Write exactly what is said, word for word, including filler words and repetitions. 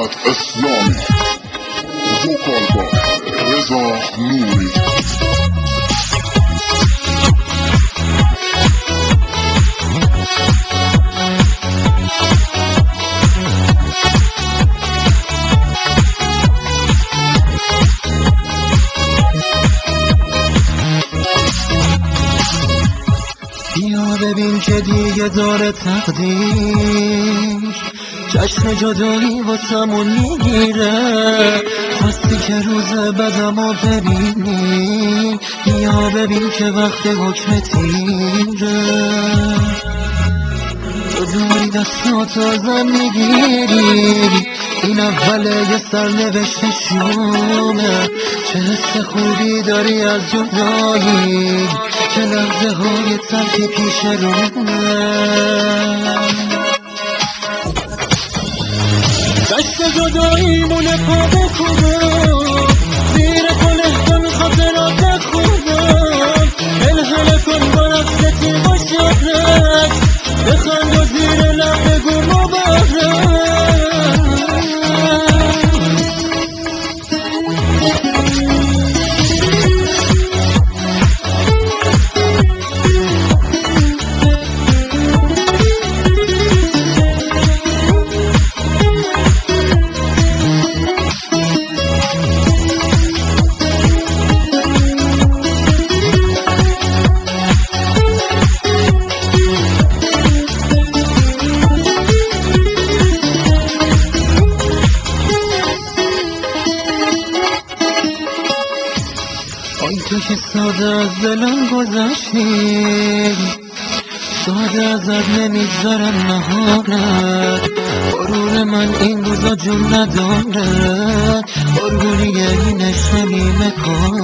محمد اسلامی، وکال با رضا نوری. بیا ببین که دیگه داره تقدیر جشن جدایی واسمون میگیره. خواستی که روز بدمو ببینی، بیا ببین که وقت حکم تیره. تو داری دستاتو ازم میگیری، این اوله یه سرنوشت شومه. چه حس خوبی داری از جدایی، چه لحظه های تلخی پیش رومه. دست جداییمونه پا بکنم، زیر گلستان خاطرات خوبم. الهله کن با رفتتی با شهرت، بخند و زیر لب بگو مبارک. آی تو که ساده از دلم گذشتی، ساده ازت نمیگذرم نهارت. غرور من این روزا جون نداره، قربونی اینش نمیمه کارت.